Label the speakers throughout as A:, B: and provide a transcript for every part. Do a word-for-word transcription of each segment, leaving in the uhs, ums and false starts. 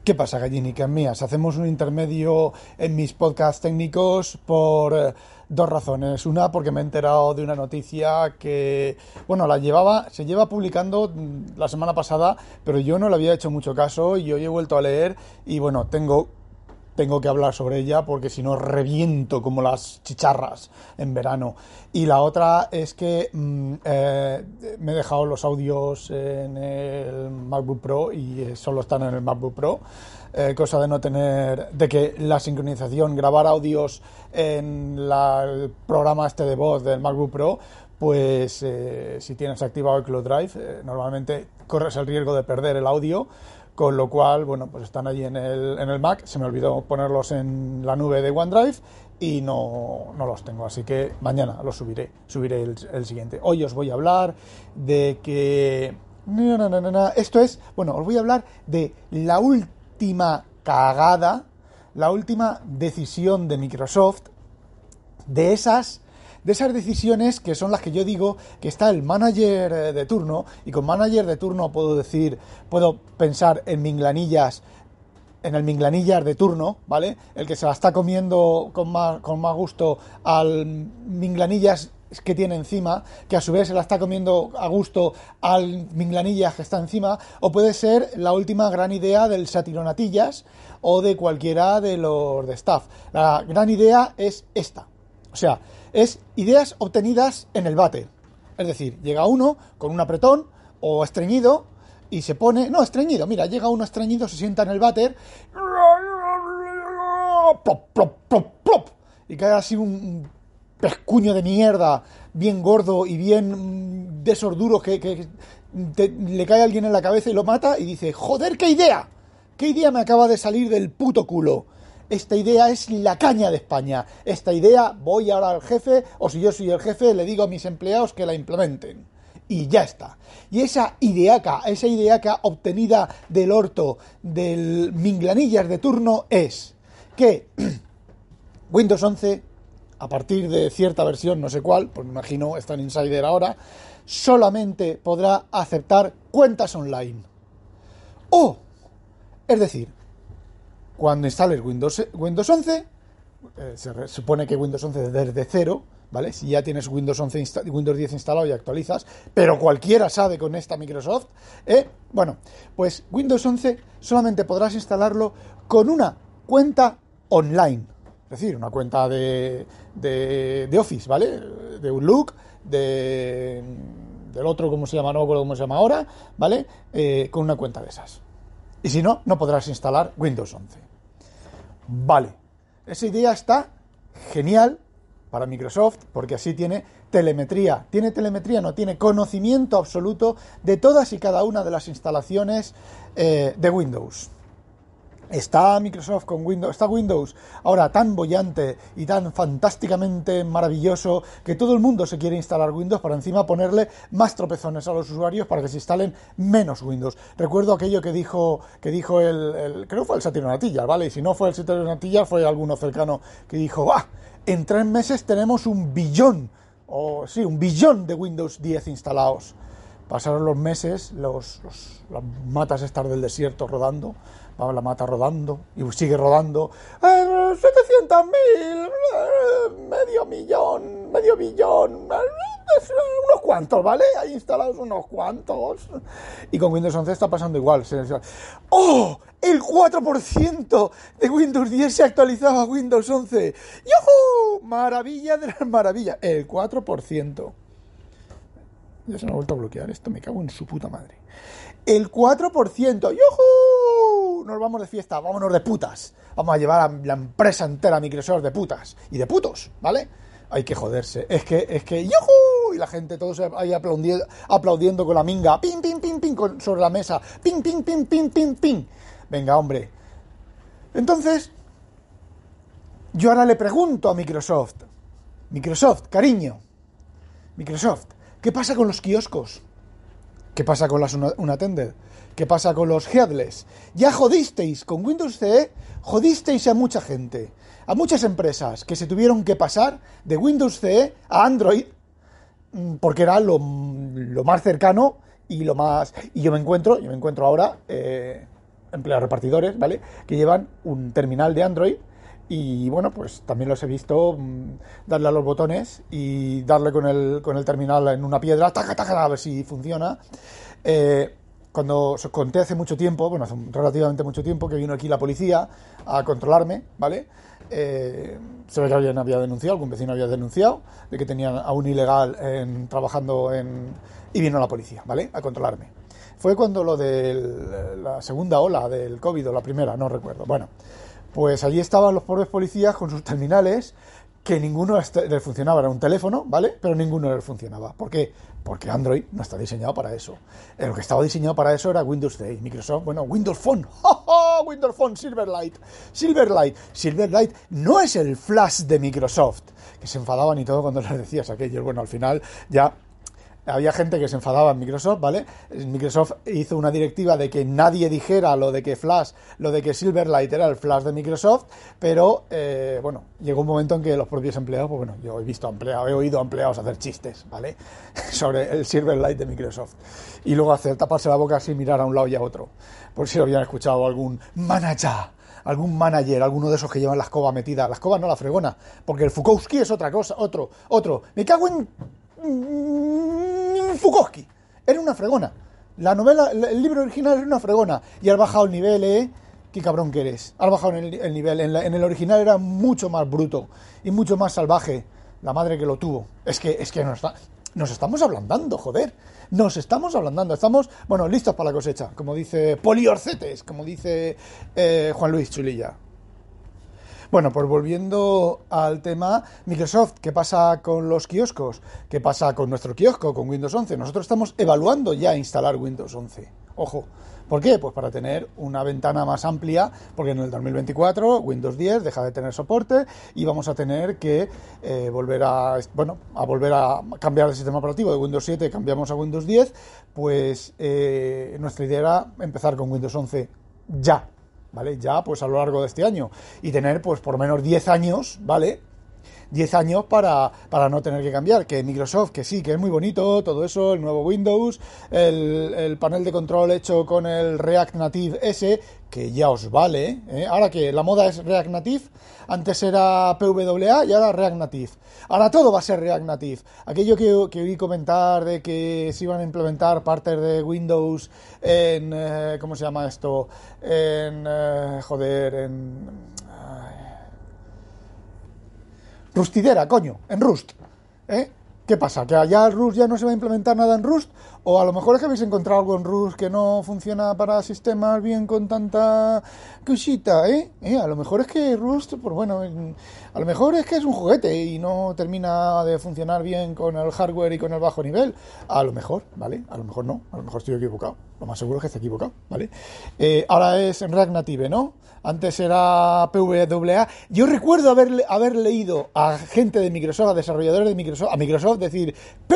A: ¿Qué pasa, gallinicas mías? Hacemos un intermedio en mis podcasts técnicos por eh, dos razones. Una, porque me he enterado de una noticia que, bueno, la llevaba, se lleva publicando mm, la semana pasada, pero yo no le había hecho mucho caso y hoy he vuelto a leer y, bueno, tengo tengo que hablar sobre ella porque si no reviento como las chicharras en verano. Y la otra es que mmm, eh, me he dejado los audios en el MacBook Pro y eh, solo están en el MacBook Pro. Eh, cosa de no tener, de que la sincronización, grabar audios en la, el programa este de voz del MacBook Pro, pues eh, si tienes activado el Cloud Drive, eh, normalmente corres el riesgo de perder el audio. Con lo cual, bueno, pues están allí en el, en el Mac, se me olvidó ponerlos en la nube de OneDrive y no, no los tengo, así que mañana los subiré, subiré el, el siguiente. Hoy os voy a hablar de que... No, no, no, no, no. Esto es, bueno, os voy a hablar de la última cagada, la última decisión de Microsoft, de esas... de esas decisiones que son las que yo digo que está el manager de turno, y con manager de turno puedo decir, puedo pensar en minglanillas, en el minglanillas de turno, ¿vale? El que se la está comiendo con más, con más gusto al minglanillas que tiene encima, que a su vez se la está comiendo a gusto al minglanillas que está encima, o puede ser la última gran idea del satironatillas o de cualquiera de los de staff. La gran idea es esta, o sea, es ideas obtenidas en el váter. Es decir, llega uno con un apretón o estreñido y se pone... No, estreñido, mira, llega uno estreñido, se sienta en el váter, plop, plop, plop, plop, y cae así un pescuño de mierda, bien gordo y bien de esos duros que, que te, le cae a alguien en la cabeza y lo mata y dice, joder, qué idea, qué idea me acaba de salir del puto culo. Esta idea es la caña de España. Esta idea voy ahora al jefe, o si yo soy el jefe, le digo a mis empleados que la implementen. Y ya está. Y esa ideaca, esa ideaca obtenida del orto del minglanillas de turno es que Windows once, a partir de cierta versión, no sé cuál, pues me imagino está en Insider ahora, solamente podrá aceptar cuentas online. O, es decir, cuando instales Windows, Windows once, eh, se supone que Windows once desde cero, ¿vale? Si ya tienes Windows once, insta- Windows diez instalado y actualizas, pero cualquiera sabe con esta Microsoft, ¿eh? Bueno, pues Windows once solamente podrás instalarlo con una cuenta online, es decir, una cuenta de, de, de Office, ¿vale? De Outlook, de, del otro, ¿cómo se llama? No me acuerdo cómo se llama ahora, ¿vale? Eh, con una cuenta de esas. Y si no, no podrás instalar Windows once. Vale, esa idea está genial para Microsoft porque así tiene telemetría. Tiene telemetría, no tiene conocimiento absoluto de todas y cada una de las instalaciones eh, de Windows. Está Microsoft con Windows, está Windows ahora tan bollante y tan fantásticamente maravilloso que todo el mundo se quiere instalar Windows para encima ponerle más tropezones a los usuarios para que se instalen menos Windows. Recuerdo aquello que dijo que dijo el, el creo que fue el Satironatillas, ¿vale? Y si no fue el Satironatillas fue alguno cercano que dijo, ¡ah! En tres meses tenemos un billón, o sí, un billón de Windows diez instalados. Pasaron los meses, los, los, las matas estas del desierto rodando, va la mata rodando y sigue rodando, eh, setecientos mil, eh, medio millón, medio billón, eh, unos cuantos, ¿vale? Hay instalados unos cuantos. Y con Windows once está pasando igual. ¡Oh! El cuatro por ciento de Windows diez se actualizaba a Windows once. ¡Yujú! Maravilla de las maravillas. El cuatro por ciento. Ya se me ha vuelto a bloquear esto, me cago en su puta madre. El cuatro por ciento, ¡yujú! Nos vamos de fiesta, vámonos de putas. Vamos a llevar a la empresa entera Microsoft de putas. Y de putos, ¿vale? Hay que joderse. Es que, es que, ¡yujú! Y la gente, todos ahí aplaudiendo, aplaudiendo con la minga. ¡Pim, pim, pim, pim! Con, sobre la mesa. ¡Pim, pim, pim, pim, pim, pim! Venga, hombre. Entonces, yo ahora le pregunto a Microsoft. Microsoft, cariño. Microsoft, ¿qué pasa con los kioscos? ¿Qué pasa con las unattended? ¿Qué pasa con los headless? Ya jodisteis con Windows C E, jodisteis a mucha gente, a muchas empresas que se tuvieron que pasar de Windows C E a Android porque era lo, lo más cercano y lo más... Y yo me encuentro, yo me encuentro ahora, eh, empleados repartidores, ¿vale? Que llevan un terminal de Android y, bueno, pues también los he visto mmm, darle a los botones y darle con el, con el terminal en una piedra, taca, taca, a ver si funciona. Eh, cuando os conté hace mucho tiempo, bueno, hace relativamente mucho tiempo, que vino aquí la policía a controlarme, ¿vale? Eh, se ve que alguien había denunciado, algún vecino había denunciado de que tenían a un ilegal en, trabajando en... y vino la policía, ¿vale? A controlarme. Fue cuando lo de la segunda ola del COVID o la primera, no recuerdo. Bueno, pues allí estaban los pobres policías con sus terminales, que ninguno les funcionaba, era un teléfono, ¿vale? Pero ninguno les funcionaba. ¿Por qué? Porque Android no está diseñado para eso. Lo que estaba diseñado para eso era Windows diez, Microsoft, bueno, Windows Phone, ¡oh, oh! Windows Phone, Silverlight, Silverlight, Silverlight no es el Flash de Microsoft, que se enfadaban y todo cuando les decías aquello. Bueno, al final ya... había gente que se enfadaba en Microsoft, ¿vale? Microsoft hizo una directiva de que nadie dijera lo de que Flash, lo de que Silverlight era el Flash de Microsoft, pero, eh, bueno, llegó un momento en que los propios empleados, pues bueno, yo he visto empleados, he oído a empleados hacer chistes, ¿vale? Sobre el Silverlight de Microsoft. Y luego hacer taparse la boca así, mirar a un lado y a otro. Por si lo habían escuchado algún manager, algún manager, alguno de esos que llevan la escoba metida. La escoba no, la fregona, porque el Fukowski es otra cosa, otro, otro. Me cago en... Fukowski, era una fregona. La novela, el libro original era una fregona. Y has bajado el nivel, ¿eh? Qué cabrón que eres. Has bajado el, el nivel. En, la, en el original era mucho más bruto y mucho más salvaje. La madre que lo tuvo. Es que, es que nos, está, nos estamos ablandando, joder. Nos estamos ablandando. Estamos, bueno, listos para la cosecha. Como dice Poliorcetes, como dice eh, Juan Luis Chulilla. Bueno, pues volviendo al tema Microsoft, ¿qué pasa con los kioscos? ¿Qué pasa con nuestro kiosco, con Windows once? Nosotros estamos evaluando ya instalar Windows once. Ojo, ¿por qué? Pues para tener una ventana más amplia, porque en el dos mil veinticuatro Windows diez deja de tener soporte y vamos a tener que eh, volver a, bueno, a volver a cambiar el sistema operativo de Windows siete, cambiamos a Windows diez, pues eh, nuestra idea era empezar con Windows once ya. ¿Vale? Ya, pues a lo largo de este año. Y tener, pues, por lo menos diez años, ¿vale? diez años para, para no tener que cambiar. Que Microsoft, que sí, que es muy bonito, todo eso, el nuevo Windows, el, el panel de control hecho con el React Native S, que ya os vale, ¿eh? Ahora que la moda es React Native, antes era P W A y ahora React Native. Ahora todo va a ser React Native. Aquello que, que oí comentar de que se iban a implementar partes de Windows en... Eh, ¿cómo se llama esto? En... Eh, joder, en... Rustidera, coño, en Rust, ¿eh? ¿Qué pasa? ¿Que allá Rust ya no se va a implementar nada en Rust? O a lo mejor es que habéis encontrado algo en Rust que no funciona para sistemas bien con tanta cosita, ¿eh? ¿eh? A lo mejor es que Rust, pues bueno, a lo mejor es que es un juguete y no termina de funcionar bien con el hardware y con el bajo nivel. A lo mejor, ¿vale? A lo mejor no, a lo mejor estoy equivocado. Lo más seguro es que esté equivocado, ¿vale? Eh, ahora es en React Native, ¿no? Antes era P W A. Yo recuerdo haber, haber leído a gente de Microsoft, a desarrolladores de Microsoft, a Microsoft decir P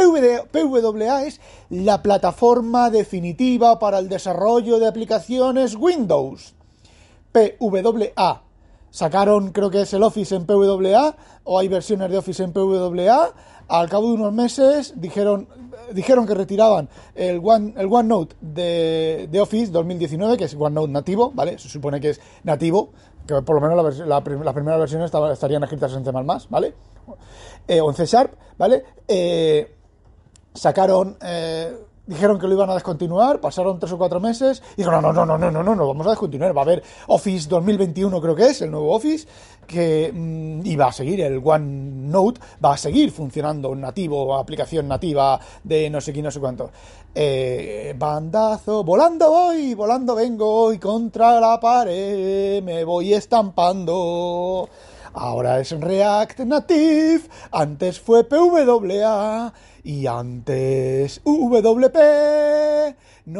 A: W A es la plataforma definitiva para el desarrollo de aplicaciones Windows. P W A. Sacaron, creo que es el Office en P W A, o hay versiones de Office en P W A. Al cabo de unos meses dijeron, dijeron que retiraban el, One, el OneNote de, de Office dos mil diecinueve, que es OneNote nativo, ¿vale? Se supone que es nativo, que por lo menos la, vers- la, las primeras versiones estaban, estarían escritas en C más más, ¿vale? Eh, o en C Sharp, ¿vale? Eh, sacaron... Eh, Dijeron que lo iban a descontinuar, pasaron tres o cuatro meses y dijeron, no, no, no, no, no, no, no, vamos a descontinuar. Va a haber Office dos mil veintiuno, creo que es, el nuevo Office, que mmm, y va a seguir, el OneNote va a seguir funcionando nativo, aplicación nativa de no sé qué, no sé cuánto. Eh, bandazo, volando voy, volando vengo y contra la pared me voy estampando. Ahora es React Native, antes fue P W A y antes W P.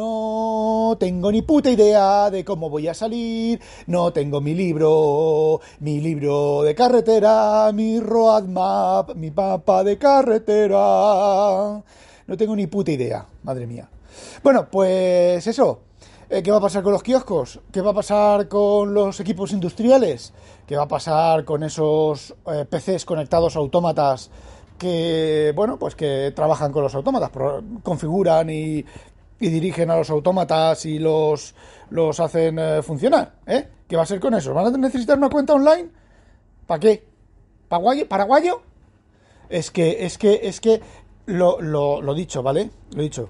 A: No tengo ni puta idea de cómo voy a salir, no tengo mi libro, mi libro de carretera, mi roadmap, mi mapa de carretera. No tengo ni puta idea, madre mía. Bueno, pues eso. ¿Qué va a pasar con los kioscos? ¿Qué va a pasar con los equipos industriales? ¿Qué va a pasar con esos eh, P Cs conectados a autómatas que, bueno, pues que trabajan con los autómatas, configuran y, y dirigen a los autómatas y los, los hacen eh, funcionar, ¿eh? ¿Qué va a ser con eso? ¿Van a necesitar una cuenta online? ¿Para qué? ¿Paraguayo? ¿Paraguayo? Es que, es que, es que, lo, lo, lo dicho, ¿vale? Lo dicho.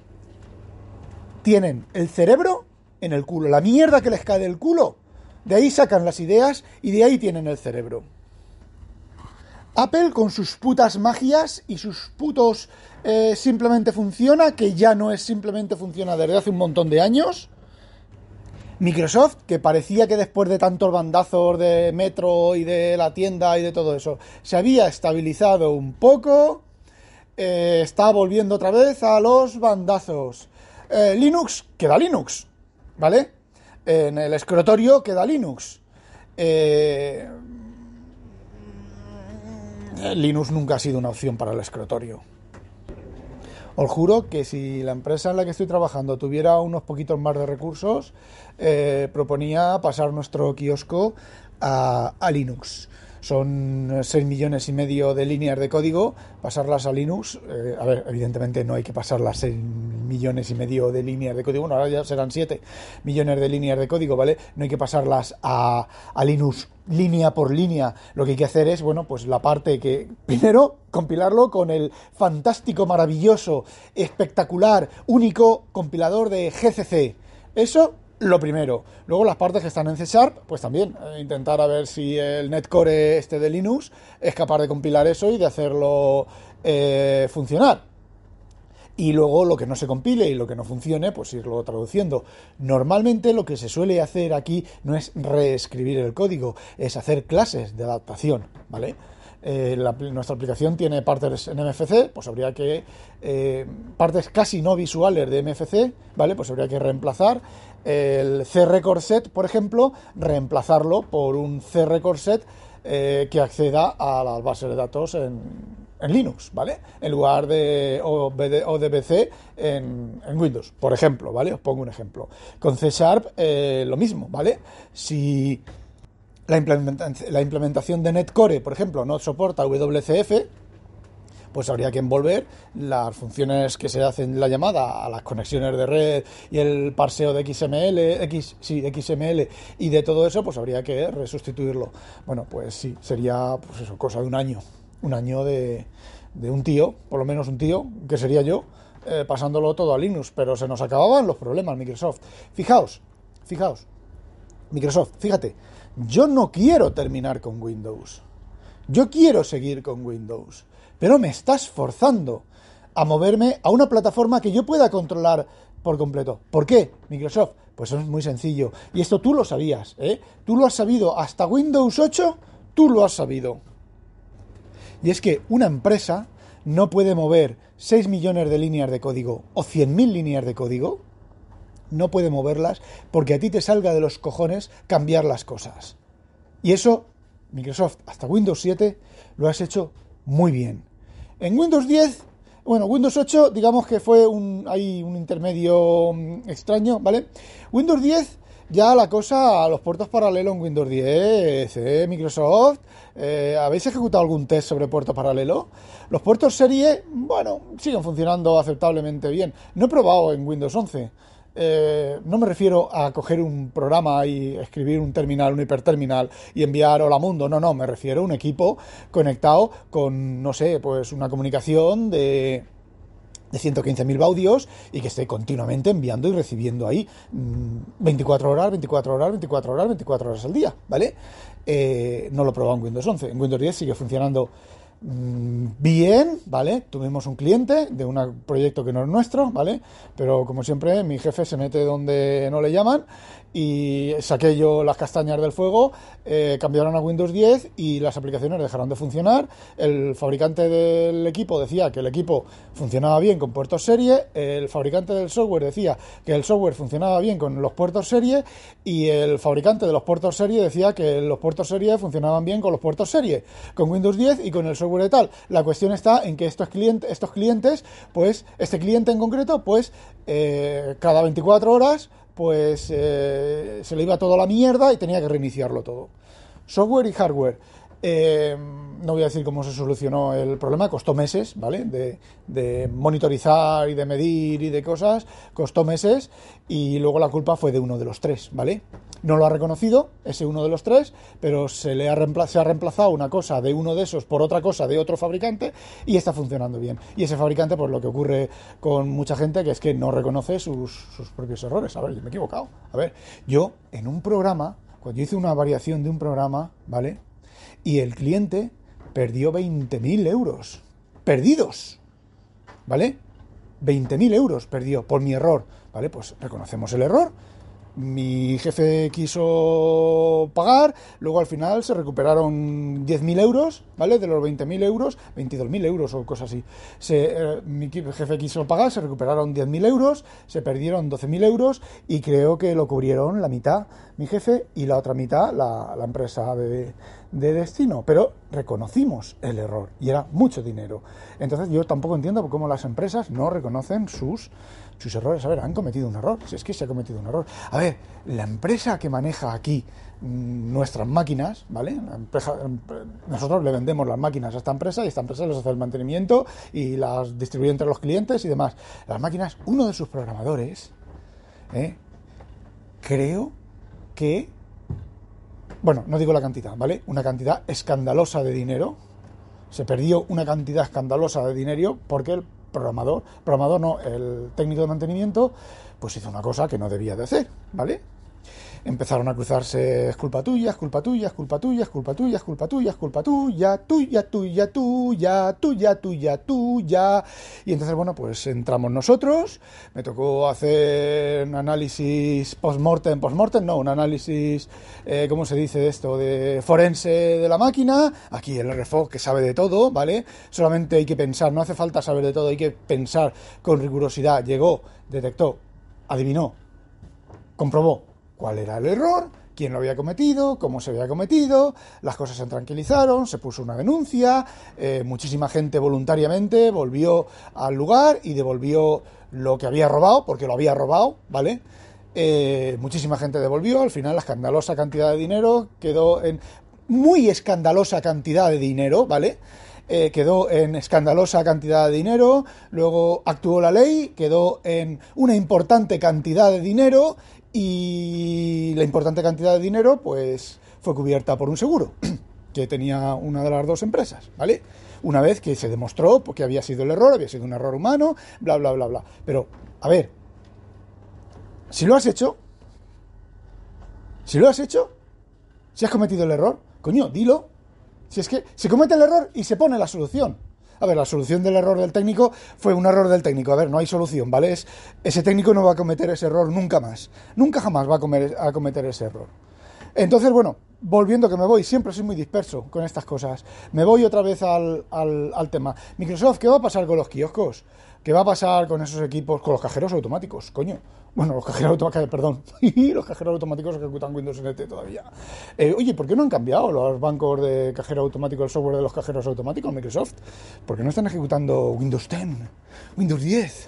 A: Tienen el cerebro en el culo, la mierda que les cae del culo. De ahí sacan las ideas y de ahí tienen el cerebro. Apple con sus putas magias y sus putos eh, simplemente funciona, que ya no es simplemente funciona desde hace un montón de años. Microsoft, que parecía que después de tantos bandazos de Metro y de la tienda y de todo eso, se había estabilizado un poco, eh, está volviendo otra vez a los bandazos. Eh, Linux, queda Linux, ¿vale? En el escritorio queda Linux. Eh, Linux nunca ha sido una opción para el escritorio. Os juro que si la empresa en la que estoy trabajando tuviera unos poquitos más de recursos, eh, proponía pasar nuestro kiosco a, a Linux. Son seis millones y medio de líneas de código, pasarlas a Linux. Eh, a ver, evidentemente no hay que pasar las seis millones y medio de líneas de código, bueno, ahora ya serán siete millones de líneas de código, ¿vale? No hay que pasarlas a, a Linux línea por línea. Lo que hay que hacer es, bueno, pues la parte que, primero, compilarlo con el fantástico, maravilloso, espectacular, único compilador de G C C. Eso, lo primero. Luego las partes que están en C Sharp, pues también eh, intentar a ver si el netcore este de Linux es capaz de compilar eso y de hacerlo eh, funcionar. Y luego lo que no se compile y lo que no funcione, pues irlo traduciendo. Normalmente lo que se suele hacer aquí no es reescribir el código, es hacer clases de adaptación, ¿vale? Eh, la, nuestra aplicación tiene partes en M F C, pues habría que eh, partes casi no visuales de M F C, ¿vale? Pues habría que reemplazar el C record set, por ejemplo, reemplazarlo por un C record set eh, que acceda a las bases de datos en, en Linux, ¿vale? En lugar de O D B C en, en Windows, por ejemplo, ¿vale? Os pongo un ejemplo. Con C Sharp eh, lo mismo, ¿vale? Si La, implementa la implementación de Netcore, por ejemplo, no soporta W C F, pues habría que envolver las funciones que se hacen la llamada a las conexiones de red y el parseo de X M L, X, sí, de X M L y de todo eso, pues habría que resustituirlo. Bueno, pues sí, sería pues eso, cosa de un año, un año de, de un tío, por lo menos un tío, que sería yo, eh, pasándolo todo a Linux, pero se nos acababan los problemas, Microsoft. Fijaos, fijaos, Microsoft, fíjate, yo no quiero terminar con Windows. Yo quiero seguir con Windows. Pero me estás forzando a moverme a una plataforma que yo pueda controlar por completo. ¿Por qué, Microsoft? Pues es muy sencillo. Y esto tú lo sabías, ¿eh? Tú lo has sabido. Hasta Windows ocho, tú lo has sabido. Y es que una empresa no puede mover seis millones de líneas de código o cien mil líneas de código. No puede moverlas porque a ti te salga de los cojones cambiar las cosas. Y eso, Microsoft, hasta Windows siete, lo has hecho muy bien. En Windows diez, bueno, Windows ocho, digamos que fue un, hay un intermedio extraño, ¿vale? Windows diez, ya la cosa, los puertos paralelos en Windows diez, ¿eh? Microsoft, eh, ¿habéis ejecutado algún test sobre puerto paralelo? Los puertos serie, bueno, siguen funcionando aceptablemente bien. No he probado en Windows once. Eh, no me refiero a coger un programa y escribir un terminal, un hiperterminal y enviar hola mundo, no, no, me refiero a un equipo conectado con, no sé, pues una comunicación de, de ciento quince mil baudios y que esté continuamente enviando y recibiendo ahí veinticuatro horas, veinticuatro horas, veinticuatro horas, veinticuatro horas al día, ¿vale? Eh, no lo he probado en Windows once, en Windows diez sigue funcionando bien, ¿vale? Tuvimos un cliente de un proyecto que no es nuestro, ¿vale? Pero como siempre, mi jefe se mete donde no le llaman y saqué yo las castañas del fuego, eh, cambiaron a Windows diez y las aplicaciones dejaron de funcionar. El fabricante del equipo decía que el equipo funcionaba bien con puertos serie, el fabricante del software decía que el software funcionaba bien con los puertos serie y el fabricante de los puertos serie decía que los puertos serie funcionaban bien con los puertos serie, con Windows diez y con el software de tal. La cuestión está en que estos clientes, estos clientes, pues, este cliente en concreto, pues, eh, cada veinticuatro horas, pues, eh, se le iba todo a la mierda y tenía que reiniciarlo todo. Software y hardware. Eh, no voy a decir cómo se solucionó el problema, costó meses, ¿vale? De, de monitorizar y de medir y de cosas, costó meses y luego la culpa fue de uno de los tres, ¿vale? No lo ha reconocido, ese uno de los tres, pero se le ha, reempla- se ha reemplazado una cosa de uno de esos por otra cosa de otro fabricante y está funcionando bien. Y ese fabricante, pues lo que ocurre con mucha gente, que es que no reconoce sus, sus propios errores. A ver, yo me he equivocado. A ver, yo en un programa, cuando yo hice una variación de un programa, ¿vale? Y el cliente perdió veinte mil euros. Perdidos. ¿Vale? veinte mil euros perdió por mi error. ¿Vale? Pues reconocemos el error. Mi jefe quiso pagar, luego al final se recuperaron diez mil euros, ¿vale? De los veinte mil euros, veintidós mil euros o cosas así. Se, eh, mi jefe quiso pagar, se recuperaron diez mil euros, se perdieron doce mil euros y creo que lo cubrieron la mitad mi jefe y la otra mitad la, la empresa de, de destino. Pero reconocimos el error y era mucho dinero. Entonces yo tampoco entiendo cómo las empresas no reconocen sus... sus errores. A ver, han cometido un error, si es que se ha cometido un error. A ver, la empresa que maneja aquí mmm, nuestras máquinas, ¿vale? La empresa, nosotros le vendemos las máquinas a esta empresa y esta empresa les hace el mantenimiento y las distribuye entre los clientes y demás. Las máquinas, uno de sus programadores, ¿eh? creo que, bueno, no digo la cantidad, ¿vale? Una cantidad escandalosa de dinero. Se perdió una cantidad escandalosa de dinero porque el programador, programador no, el técnico de mantenimiento, pues hizo una cosa que no debía de hacer, ¿vale? Empezaron a cruzarse, es culpa tuya, es culpa tuya, es culpa tuya, es culpa tuya, es culpa tuya, es culpa tuya, tuya, tuya, tuya, tuya, tuya, tuya. Y entonces, bueno, pues entramos nosotros, me tocó hacer un análisis post-mortem, post-mortem, no, un análisis, eh, ¿cómo se dice esto? De forense de la máquina, aquí el R F O que sabe de todo, ¿vale? Solamente hay que pensar, no hace falta saber de todo, hay que pensar con rigurosidad. Llegó, detectó, adivinó, comprobó cuál era el error, quién lo había cometido, cómo se había cometido, las cosas se tranquilizaron, se puso una denuncia, eh, muchísima gente voluntariamente volvió al lugar y devolvió lo que había robado, porque lo había robado, ¿vale? Eh, muchísima gente devolvió, al final la escandalosa cantidad de dinero quedó en muy escandalosa cantidad de dinero, ¿vale? Eh, quedó en escandalosa cantidad de dinero, luego actuó la ley, quedó en una importante cantidad de dinero y la importante cantidad de dinero pues fue cubierta por un seguro que tenía una de las dos empresas, ¿vale? Una vez que se demostró que había sido el error, había sido un error humano, bla, bla, bla, bla. Pero, a ver, si lo has hecho, si lo has hecho, si has cometido el error, coño, dilo. Si es que se comete el error y se pone la solución. A ver, la solución del error del técnico fue un error del técnico. A ver, no hay solución, ¿vale? Es, ese técnico no va a cometer ese error nunca más. Nunca jamás va a, comer, a cometer ese error. Entonces, bueno, volviendo que me voy, siempre soy muy disperso con estas cosas. Me voy otra vez al, al, al tema. Microsoft, ¿qué va a pasar con los kioscos? ¿Qué va a pasar con esos equipos, con los cajeros automáticos? Coño. Bueno, los cajeros automáticos, perdón. los cajeros automáticos ejecutan Windows N T todavía. Eh, oye, ¿por qué no han cambiado los bancos de cajero automático, el software de los cajeros automáticos, Microsoft? ¿Por qué no están ejecutando Windows diez? Windows diez.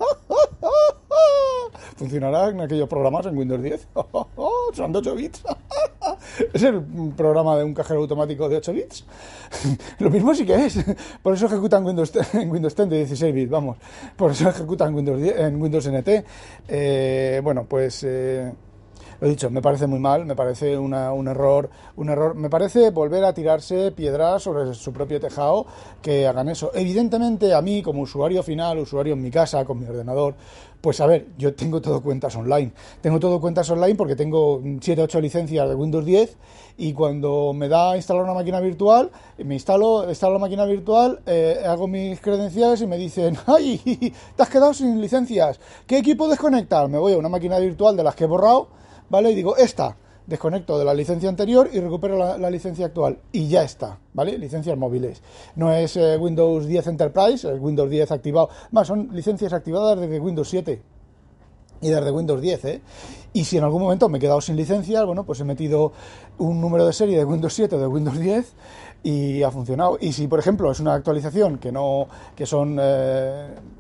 A: ¿Funcionarán aquellos programas en Windows diez? ¿Son de ocho bits? ¿Es el programa de un cajero automático de ocho bits? Lo mismo sí que es. Por eso ejecutan Windows en Windows diez de dieciséis bits, vamos. Por eso ejecutan Windows diez, en Windows N T. Eh, bueno, pues... Eh, lo he dicho, me parece muy mal, me parece una, un error, un error, me parece volver a tirarse piedras sobre su propio tejado que hagan eso. Evidentemente a mí como usuario final, usuario en mi casa, con mi ordenador, pues a ver, yo tengo todo cuentas online, tengo todo cuentas online porque tengo siete ocho licencias de Windows diez y cuando me da a instalar una máquina virtual, me instalo, instalo la máquina virtual, eh, hago mis credenciales y me dicen, ¡ay! Te has quedado sin licencias, ¿qué equipo desconectar? Me voy a una máquina virtual de las que he borrado, ¿vale? Y digo, esta, desconecto de la licencia anterior y recupero la, la licencia actual. Y ya está, ¿vale? Licencias móviles. No es eh, Windows diez Enterprise, el Windows diez activado. Más, son licencias activadas desde Windows siete y desde Windows diez, ¿eh? Y si en algún momento me he quedado sin licencias, bueno, pues he metido un número de serie de Windows siete o de Windows diez y ha funcionado. Y si, por ejemplo, es una actualización que no, que son... Eh,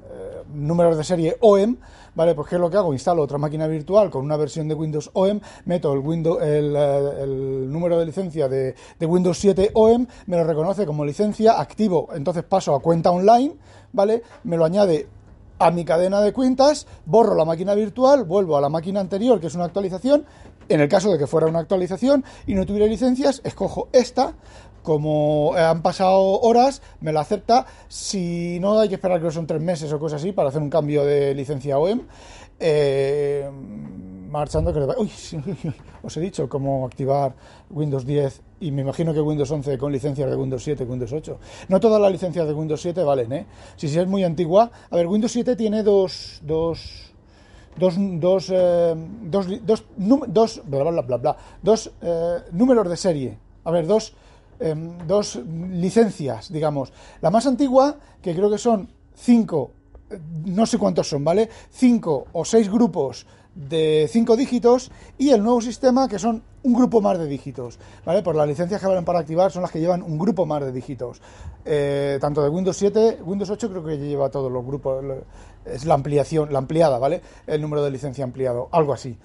A: números de serie O E M, ¿vale? Pues ¿qué es lo que hago? Instalo otra máquina virtual con una versión de Windows O E M, meto el, Windows, el, el número de licencia de, de Windows siete O E M, me lo reconoce como licencia, activo, entonces paso a cuenta online, ¿vale? Me lo añade a mi cadena de cuentas, borro la máquina virtual, vuelvo a la máquina anterior, que es una actualización. En el caso de que fuera una actualización y no tuviera licencias, escojo esta. Como han pasado horas, me la acepta. Si no, hay que esperar, que son tres meses o cosas así para hacer un cambio de licencia O E M. Eh, marchando que le va... Uy, sí, os he dicho cómo activar Windows diez y me imagino que Windows once con licencias de Windows siete, Windows ocho. No todas las licencias de Windows siete valen, ¿eh? Si, si es muy antigua. A ver, Windows siete tiene dos... dos dos dos eh, dos dos, dos, bla, bla, bla, bla, dos eh, números de serie. A ver, dos eh, dos licencias, digamos. La más antigua, que creo que son cinco, no sé cuántos son, ¿vale? Cinco o seis grupos de cinco dígitos, y el nuevo sistema, que son un grupo más de dígitos, ¿vale? Pues las licencias que valen para activar son las que llevan un grupo más de dígitos. Eh, tanto de Windows siete, Windows ocho creo que lleva todos los grupos, es la ampliación, la ampliada, ¿vale? El número de licencia ampliado, algo así.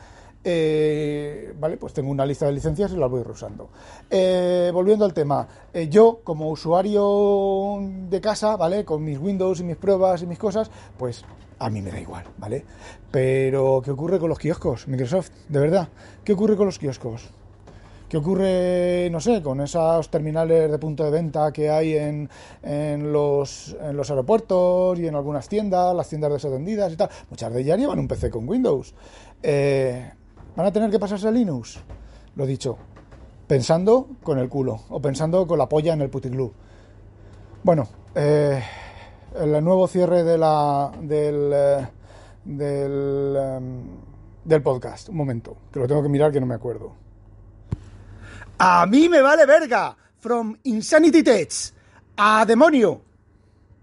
A: Eh, vale, pues tengo una lista de licencias y las voy reusando. Eh, volviendo al tema, eh, yo como usuario de casa, ¿vale? Con mis Windows y mis pruebas y mis cosas, pues a mí me da igual, ¿vale? Pero ¿qué ocurre con los kioscos? Microsoft, de verdad, ¿qué ocurre con los kioscos? ¿Qué ocurre, no sé, con esos terminales de punto de venta que hay en, en, los, en los aeropuertos y en algunas tiendas, las tiendas desatendidas y tal? Muchas de ellas llevan un P C con Windows. Eh, ¿Van a tener que pasarse a Linux? Lo dicho, pensando con el culo o pensando con la polla en el puticlub. Bueno, eh, el nuevo cierre de la, del, eh, del, um, del podcast. Un momento, que lo tengo que mirar, que no me acuerdo. ¡A mí me vale verga! From Insanity Tech. ¡A demonio!